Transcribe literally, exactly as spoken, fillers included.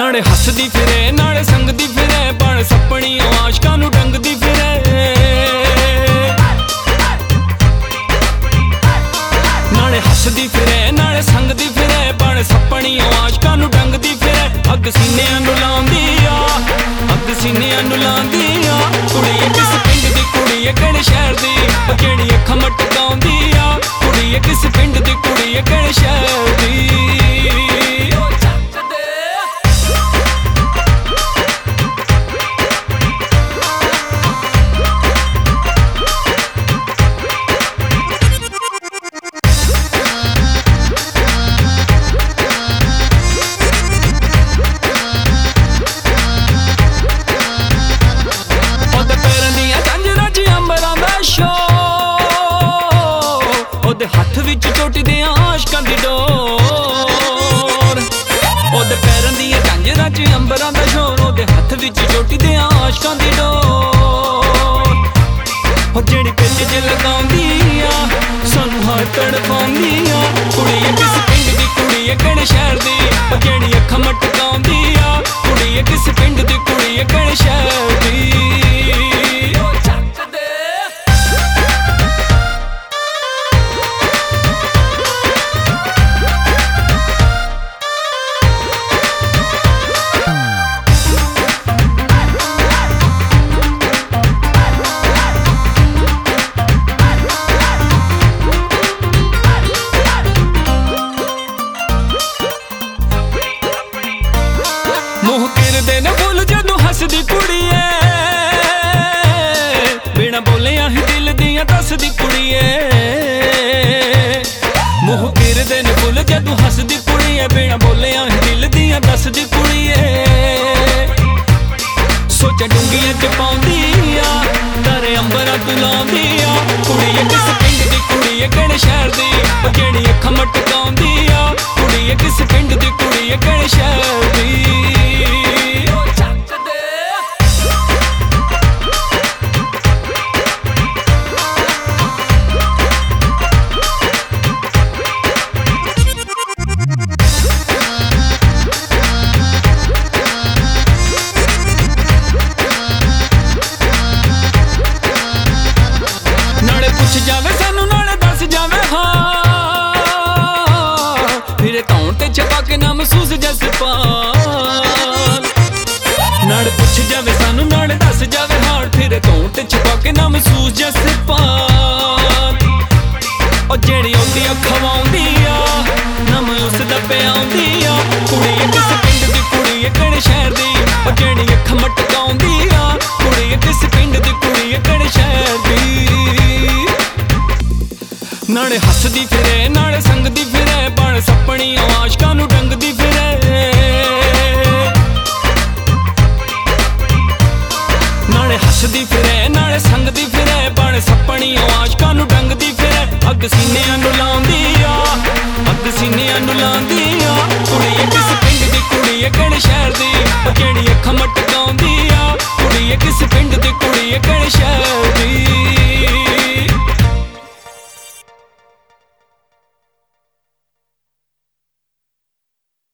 ਨਾਲੇ ਹੱਸਦੀ ਫਿਰੇ ਨਾਲੇ ਸੰਗਦੀ ਫਿਰੇ ਬਣ ਸੱਪਣੀ ਆਸ਼ਕਾਂ ਨੂੰ ਡੰਗਦੀ ਫਿਰੇ। ਨਾਲੇ ਹੱਸਦੀ ਫਿਰੇ ਨਾਲੇ ਸੰਗਦੀ ਫਿਰੇ ਬਣ ਸੱਪਣੀ ਆਸ਼ਕਾਂ ਨੂੰ ਡੰਗਦੀ ਫਿਰੇ। ਅੱਗ ਸੀਨਿਆਂ ਨੂੰ ਲਾਉਂਦੀ ਆ, ਅੱਗ ਸੀਨਿਆਂ ਨੂੰ ਲਾਉਂਦੀ ਆ। ਕੁੜੀਏ ਕਿਸ ਪਿੰਡ ਦੀ ਕੁੜੀਏ ਕਿਹੜੇ ਸ਼ਹਿਰ ਦੀ, ਜਿਹੜੀ ਅੱਖਾਂ ਮਟਕਾਉਂਦੀ ਆ। ਕੁੜੀਏ ਕਿਸ ਪਿੰਡ ਦੀ ਕੁੜੀਏ ਕਿਹੜੇ ਸ਼ਹਿਰ ਦੀ। ਉਹਦੇ ਹੱਥ ਵਿੱਚ ਚੋਟਦੇ ਆਸ਼ਕਾਂ ਦੀ ਡੋਰ, ਉਹਦੇ ਪੈਰਾਂ ਦੀਆਂ ਝਾਂਜਰਾਂ 'ਚ ਅੰਬਰਾਂ ਦਾ ਸ਼ੋਰ। ਉਹਦੇ ਹੱਥ ਵਿੱਚ ਚੋਟਦੇ ਆਸ਼ਕਾਂ ਦੀ ਡੋਰ। ਉਹ ਜਿਹੜੀ ਪਿੱਛੇ ਜੇ ਲਗਾਉਂਦੀ ਆ ਸਾਨੂੰ ਹਰ ਤੜਪਾਉਂਦੀ ਆ। ਕੁੜੀਏ ਕਿਸ ਪਿੰਡ ਦੀ ਕੁੜੀਏ ਕਿਹੜੇ ਸ਼ਹਿਰ ਦੀ, ਉਹ ਜਿਹੜੀ ਅੱਖਾਂ ਮਟਕਾਉਂਦੀ ਆ। ਕੁੜੀਏ ਕਿਸ ਪਿੰਡ ਦੀ ਕੁੜੀਏ ਕਿਹੜੇ ਸ਼ਹਿਰ ਦੀ। ਮੂੰਹ ਕਿਰਦੇ ਨੇ ਫੁੱਲ ਜਦੋਂ ਹੱਸਦੀ ਕੁੜੀਏ, ਬਿਨਾਂ ਬੋਲਿਆ ਹੀ ਦਿਲ ਦੀਆਂ ਦੱਸਦੀ ਕੁੜੀਏ। ਮੂੰਹ ਕਿਰਦੇ ਨੇ ਫੁੱਲ ਜਦੋਂ ਹੱਸਦੀ ਕੁੜੀਏ, ਬਿਨਾਂ ਬੋਲਿਆ ਹੀ ਦਿਲ ਦੀਆਂ ਦੱਸਦੀ ਕੁੜੀਏ। ਸੋਚਾਂ ਡੂੰਘੀਆਂ 'ਚ ਪਾਉਂਦੀ ਆ, ਤਾਰੇ ਅੰਬਰਾਂ ਤੋਂ ਲਾਉਂਦੀ ਆ। ਕੁੜੀਏ ਕਿਸ ਪਿੰਡ ਦੀ ਕੁੜੀਏ ਕਿਹੜੇ ਸ਼ਹਿਰ ਦੀ, ਉਹ ਜਿਹੜੀ ਅੱਖਾਂ ਮਟਕਾਉਂਦੀ ਆ। ਕੁੜੀਏ ਕਿਸ ਪਿੰਡ ਦੀ ਕੁੜੀਏ ਕਿਹੜੇ ਸ਼ਹਿਰ ਦੀ। ਨਾਲੇ ਪੁੱਛ ਜਾਵੇ ਸਾਨੂੰ ਨਾਲੇ ਦੱਸ ਜਾਵੇ ਹਾਂ, ਫਿਰ ਧੌਣ ਤੇ ਛਪਾ ਕੇ ਨਾ ਮਹਿਸੂਸ ਜਸਪਾਲ। ਨਾਲੇ ਪੁੱਛ ਜਾਵੇ ਸਾਨੂੰ ਨਾਲੇ ਦੱਸ ਜਾਵੇ ਹਾਂ, ਫਿਰ ਧੌਣ ਤੇ ਛਪਾ ਕੇ ਨਾ ਮਹਿਸੂਸ ਜਸਪਾਲ। ਉਹ ਜਿਹੜੀ ਉਹਦੀਆਂ ਖਵਾਉਂਦੀ ਆ ਨਮ ਉਸ ਦਾ ਪਿਆਉਂਦੀ ਆ। ਕੁੜੀਏ ਕਿਸ ਪਿੰਡ ਦੀ ਕੁੜੀਏ ਕਿਹੜੇ ਸ਼ਹਿਰ ਦੀ, ਉਹ ਜਿਹੜੀ ਅੱਖਾਂ ਮਟਕਾਉਂਦੀ ਆ। ਕੁੜੀਏ ਕਿਸ ਪਿੰਡ ਦੀ ਕੁੜੀਏ ਕਿਹੜੇ ਸ਼ਹਿਰ ਦੀ। ਨਾਲੇ ਹੱਸਦੀ ਫਿਰੇ